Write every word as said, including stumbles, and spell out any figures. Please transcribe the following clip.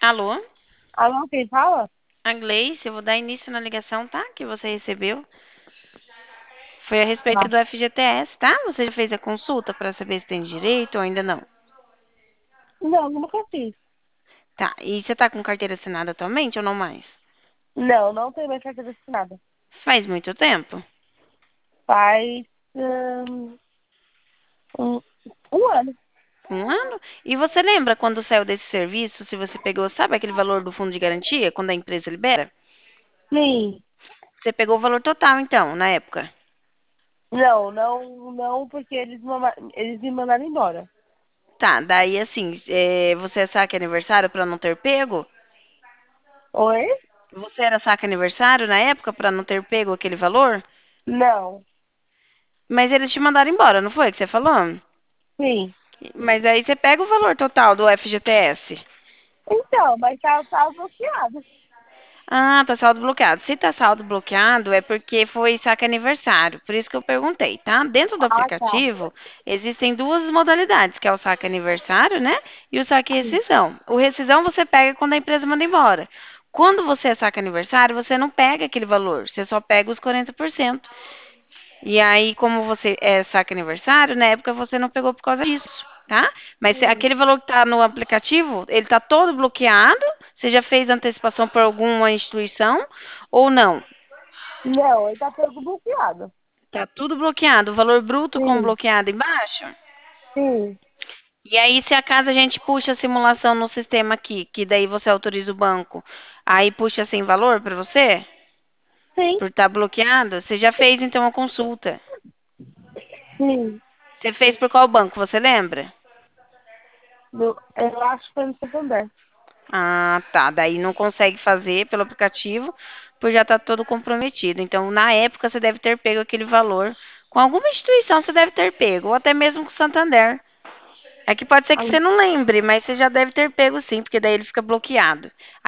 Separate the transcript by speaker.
Speaker 1: Alô?
Speaker 2: Alô, quem fala?
Speaker 1: A Gleice, eu vou dar início na ligação, tá? Que você recebeu. Foi a respeito
Speaker 2: Tá.
Speaker 1: do F G T S, tá? Você já fez a consulta para saber se tem direito ou ainda não?
Speaker 2: Não, nunca fiz.
Speaker 1: Tá. E você tá com carteira assinada atualmente ou não mais?
Speaker 2: Não, não tenho mais carteira assinada.
Speaker 1: Faz muito tempo?
Speaker 2: Faz hum, um, um ano.
Speaker 1: Um ano? E você lembra quando saiu desse serviço, se você pegou, sabe aquele valor do fundo de garantia, quando a empresa libera?
Speaker 2: Sim.
Speaker 1: Você pegou o valor total, então, na época?
Speaker 2: Não, não, não, porque eles, mama- eles me mandaram embora.
Speaker 1: Tá, daí assim, é, você é saque aniversário para não ter pego?
Speaker 2: Oi?
Speaker 1: Você era saque aniversário na época para não ter pego aquele valor?
Speaker 2: Não.
Speaker 1: Mas eles te mandaram embora, não foi que você falou?
Speaker 2: Sim.
Speaker 1: Mas aí você pega o valor total do F G T S.
Speaker 2: Então, mas tá, tá bloqueado.
Speaker 1: Ah, tá saldo bloqueado. Se tá saldo bloqueado, é porque foi saque aniversário. Por isso que eu perguntei, tá? Dentro do
Speaker 2: Ah, tá.
Speaker 1: aplicativo, existem duas modalidades, que é o saque aniversário, né? E o saque
Speaker 2: Sim.
Speaker 1: rescisão. O rescisão você pega quando a empresa manda embora. Quando você é saque aniversário, você não pega aquele valor, você só pega os quarenta por cento. E aí, como você é saque aniversário, na época você não pegou por causa disso, tá? Mas se
Speaker 2: Sim.
Speaker 1: aquele valor que tá no aplicativo, ele tá todo bloqueado. Você já fez antecipação por alguma instituição ou não?
Speaker 2: Não, ele tá todo bloqueado.
Speaker 1: Tá tudo bloqueado, o valor bruto com
Speaker 2: Sim.
Speaker 1: bloqueado embaixo.
Speaker 2: Sim.
Speaker 1: E aí, se acaso a gente puxa a simulação no sistema aqui, que daí você autoriza o banco, aí puxa sem valor para você,
Speaker 2: Sim.
Speaker 1: por estar bloqueado, você já fez então a consulta.
Speaker 2: Sim.
Speaker 1: Você fez por qual banco, você lembra?
Speaker 2: No- eu acho que foi no Santander.
Speaker 1: Ah, tá. Daí não consegue fazer pelo aplicativo, por já estar todo comprometido. Então, na época, você deve ter pego aquele valor. Com alguma instituição você deve ter pego, ou até mesmo com o Santander. É que pode ser que você não lembre, mas você já deve ter pego sim, porque daí ele fica bloqueado.